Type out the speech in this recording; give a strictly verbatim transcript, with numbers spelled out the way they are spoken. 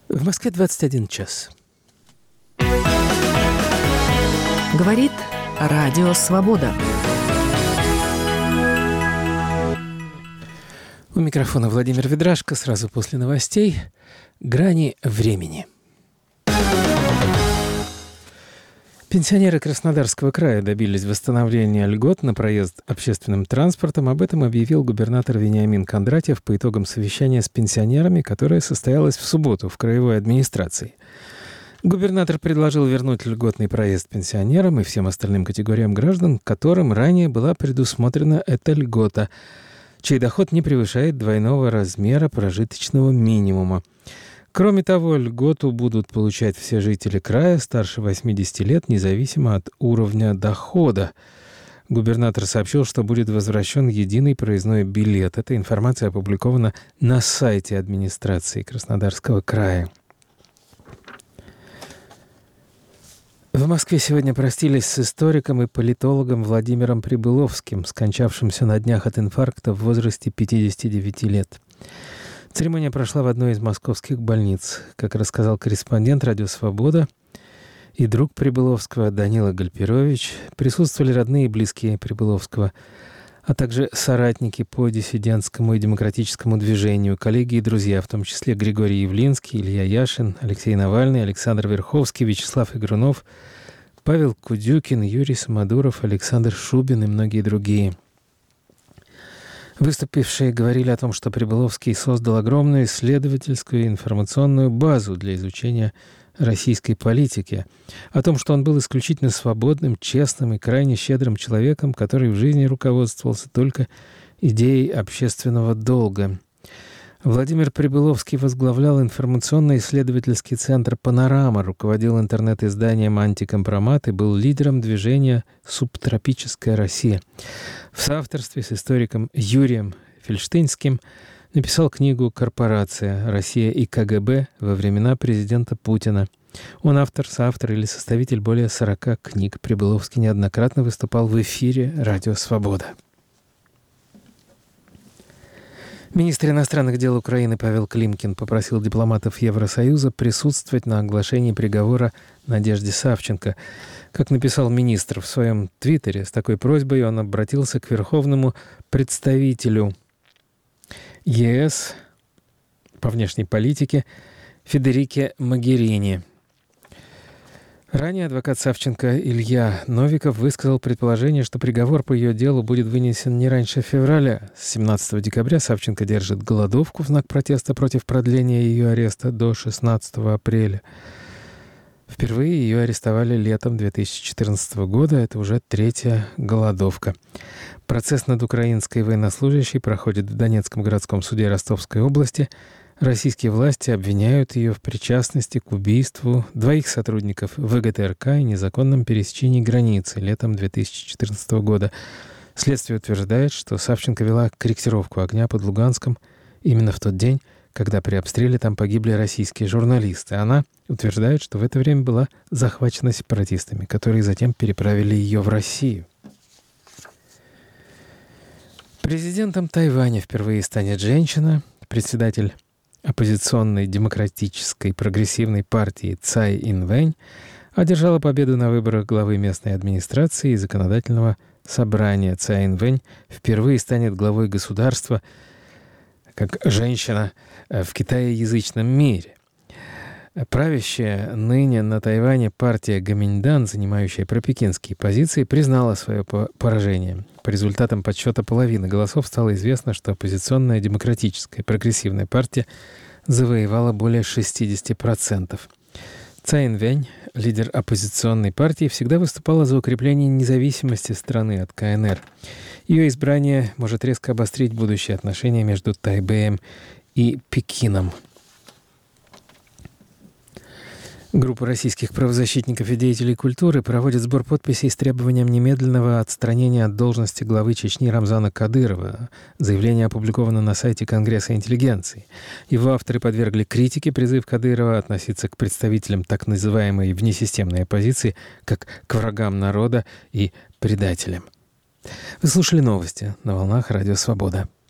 В Москве двадцать один час. Говорит Радио Свобода. У микрофона Владимир Ведрашко. Сразу после новостей «Грани времени». Пенсионеры Краснодарского края добились восстановления льгот на проезд общественным транспортом. Об этом объявил губернатор Вениамин Кондратьев по итогам совещания с пенсионерами, которое состоялось в субботу в краевой администрации. Губернатор предложил вернуть льготный проезд пенсионерам и всем остальным категориям граждан, которым ранее была предусмотрена эта льгота, чей доход не превышает двойного размера прожиточного минимума. Кроме того, льготу будут получать все жители края старше восьмидесяти лет, независимо от уровня дохода. Губернатор сообщил, что будет возвращен единый проездной билет. Эта информация опубликована на сайте администрации Краснодарского края. В Москве сегодня простились с историком и политологом Владимиром Прибыловским, скончавшимся на днях от инфаркта в возрасте пятидесяти девяти лет. Церемония прошла в одной из московских больниц. Как рассказал корреспондент «Радио Свобода» и друг Прибыловского Данила Гальперович, присутствовали родные и близкие Прибыловского, а также соратники по диссидентскому и демократическому движению, коллеги и друзья, в том числе Григорий Явлинский, Илья Яшин, Алексей Навальный, Александр Верховский, Вячеслав Игрунов, Павел Кудюкин, Юрий Самодуров, Александр Шубин и многие другие. Выступившие говорили о том, что Прибыловский создал огромную исследовательскую и информационную базу для изучения российской политики, о том, что он был исключительно свободным, честным и крайне щедрым человеком, который в жизни руководствовался только идеей общественного долга. Владимир Прибыловский возглавлял информационно-исследовательский центр «Панорама», руководил интернет-изданием «Антикомпромат» и был лидером движения «Субтропическая Россия». В соавторстве с историком Юрием Фельштинским написал книгу «Корпорация. Россия и КГБ во времена президента Путина». Он автор, соавтор или составитель более сорока книг. Прибыловский неоднократно выступал в эфире «Радио Свобода». Министр иностранных дел Украины Павел Климкин попросил дипломатов Евросоюза присутствовать на оглашении приговора Надежде Савченко. Как написал министр в своем твиттере, с такой просьбой он обратился к верховному представителю ЕС по внешней политике Федерике Могерини. Ранее адвокат Савченко Илья Новиков высказал предположение, что приговор по ее делу будет вынесен не раньше февраля. С семнадцатого декабря Савченко держит голодовку в знак протеста против продления ее ареста до шестнадцатого апреля. Впервые ее арестовали летом две тысячи четырнадцатого года. Это уже третья голодовка. Процесс над украинской военнослужащей проходит в Донецком городском суде Ростовской области. Российские власти обвиняют ее в причастности к убийству двоих сотрудников ВГТРК и незаконном пересечении границы летом две тысячи четырнадцатого года. Следствие утверждает, что Савченко вела корректировку огня под Луганском именно в тот день, когда при обстреле там погибли российские журналисты. Она утверждает, что в это время была захвачена сепаратистами, которые затем переправили ее в Россию. Президентом Тайваня впервые станет женщина, председатель оппозиционной демократической прогрессивной партии Цай Инвэнь одержала победу на выборах главы местной администрации и законодательного собрания. Цай Инвэнь впервые станет главой государства как женщина в китаеязычном мире. Правящая ныне на Тайване партия Гоминьдан, занимающая пропекинские позиции, признала свое поражение. По результатам подсчета половины голосов стало известно, что оппозиционная демократическая прогрессивная партия завоевала более шестьдесят процентов. Цай Инвэнь, лидер оппозиционной партии, всегда выступала за укрепление независимости страны от КНР. Ее избрание может резко обострить будущие отношения между Тайбэем и Пекином. Группа российских правозащитников и деятелей культуры проводит сбор подписей с требованием немедленного отстранения от должности главы Чечни Рамзана Кадырова. Заявление опубликовано на сайте Конгресса интеллигенции. Его авторы подвергли критике призыв Кадырова относиться к представителям так называемой внесистемной оппозиции как к врагам народа и предателям. Вы слушали новости на волнах Радио Свобода.